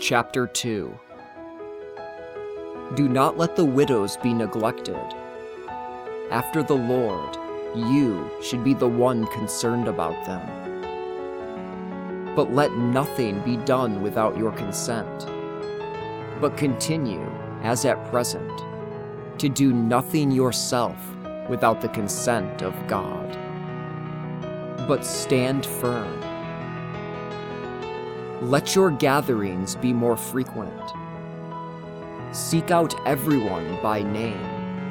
Chapter 2. Do not let the widows be neglected. After the Lord, you should be the one concerned about them. But let nothing be done without your consent. But continue, as at present, to do nothing yourself without the consent of God. But stand firm. Let your gatherings be more frequent. Seek out everyone by name.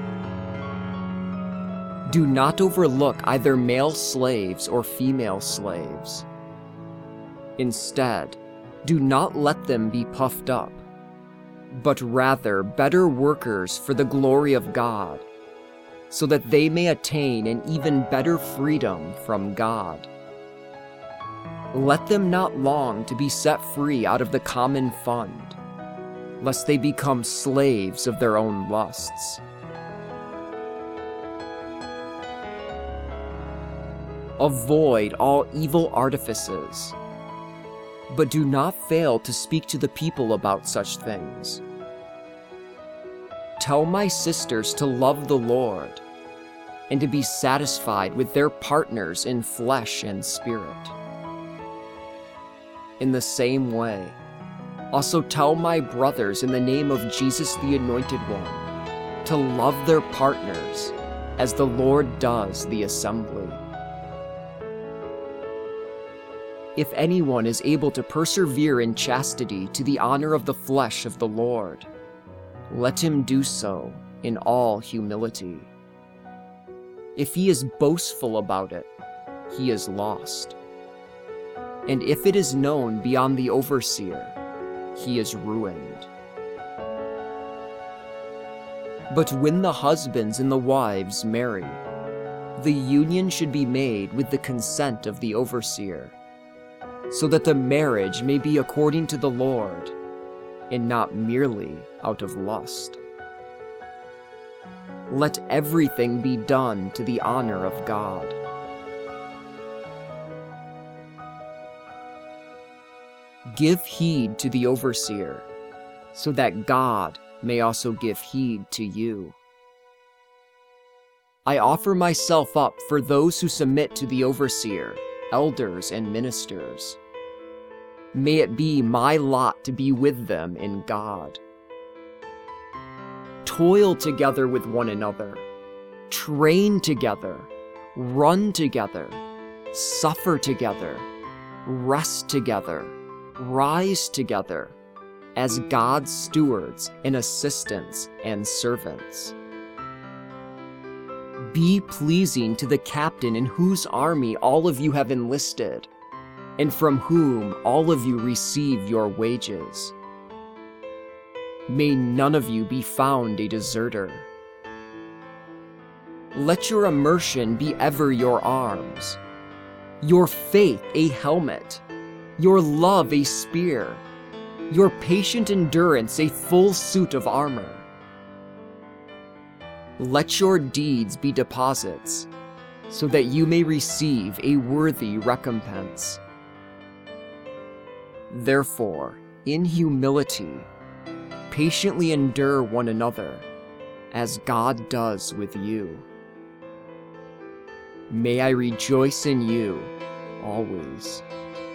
Do not overlook either male slaves or female slaves. Instead, do not let them be puffed up, but rather better workers for the glory of God, so that they may attain an even better freedom from God. Let them not long to be set free out of the common fund, lest they become slaves of their own lusts. Avoid all evil artifices, but do not fail to speak to the people about such things. Tell my sisters to love the Lord, and to be satisfied with their partners in flesh and spirit. In the same way, also tell my brothers in the name of Jesus the Anointed One to love their partners as the Lord does the assembly. If anyone is able to persevere in chastity to the honor of the flesh of the Lord, let him do so in all humility. If he is boastful about it, he is lost. And if it is known beyond the overseer, he is ruined. But when the husbands and the wives marry, the union should be made with the consent of the overseer, so that the marriage may be according to the Lord, and not merely out of lust. Let everything be done to the honor of God. Give heed to the overseer, so that God may also give heed to you. I offer myself up for those who submit to the overseer, elders, and ministers. May it be my lot to be with them in God. Toil together with one another, train together, run together, suffer together, rest together, rise together, as God's stewards and assistants and servants. Be pleasing to the captain in whose army all of you have enlisted, and from whom all of you receive your wages. May none of you be found a deserter. Let your immersion be ever your arms, your faith a helmet, your love a spear, your patient endurance a full suit of armor. Let your deeds be deposits, so that you may receive a worthy recompense. Therefore, in humility, patiently endure one another, as God does with you. May I rejoice in you always.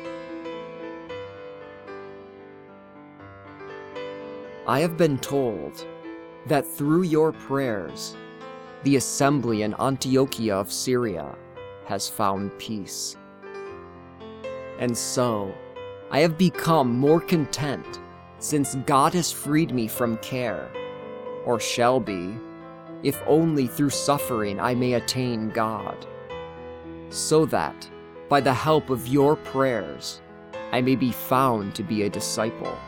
I have been told that through your prayers, the assembly in Antiochia of Syria has found peace. And so, I have become more content since God has freed me from care, or shall be, if only through suffering I may attain God, so that, by the help of your prayers, I may be found to be a disciple.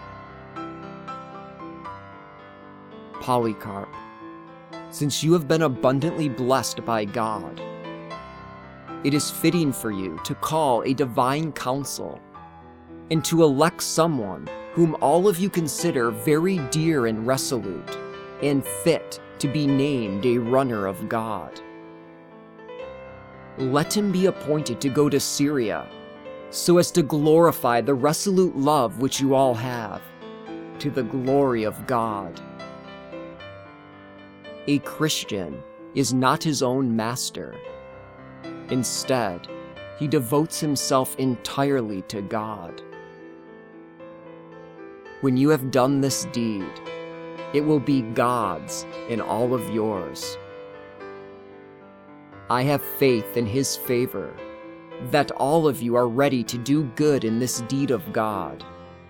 Polycarp, since you have been abundantly blessed by God, it is fitting for you to call a divine council and to elect someone whom all of you consider very dear and resolute and fit to be named a runner of God. Let him be appointed to go to Syria, so as to glorify the resolute love which you all have, to the glory of God. A Christian is not his own master. Instead, he devotes himself entirely to God. When you have done this deed, it will be God's and all of yours. I have faith in His favor, that all of you are ready to do good in this deed of God.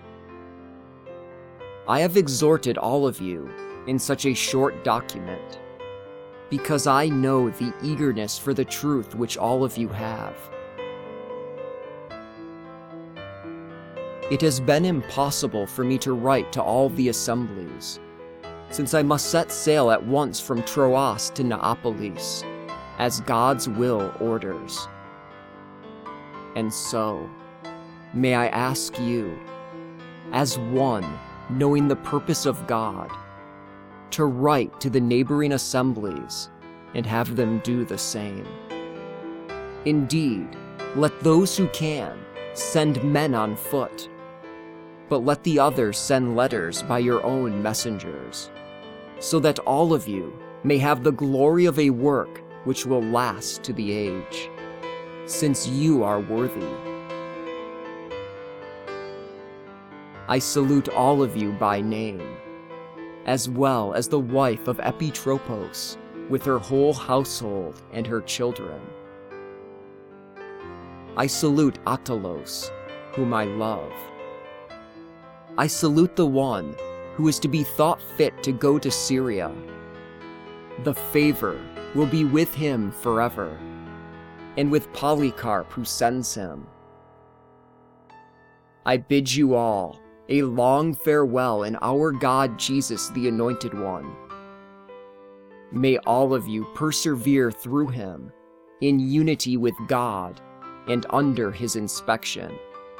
I have exhorted all of you in such a short document, because I know the eagerness for the truth which all of you have. It has been impossible for me to write to all the assemblies, since I must set sail at once from Troas to Neapolis, as God's will orders. And so, may I ask you, as one knowing the purpose of God, to write to the neighboring assemblies and have them do the same. Indeed, let those who can send men on foot, but let the others send letters by your own messengers, so that all of you may have the glory of a work which will last to the age, since you are worthy. I salute all of you by name, as well as the wife of Epitropos, with her whole household and her children. I salute Attilos, whom I love. I salute the one who is to be thought fit to go to Syria. The favor will be with him forever, and with Polycarp who sends him. I bid you all a long farewell in our God Jesus the Anointed One. May all of you persevere through him in unity with God and under his inspection.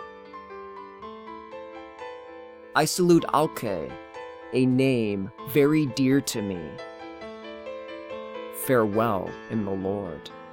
I salute Alce, a name very dear to me. Farewell in the Lord.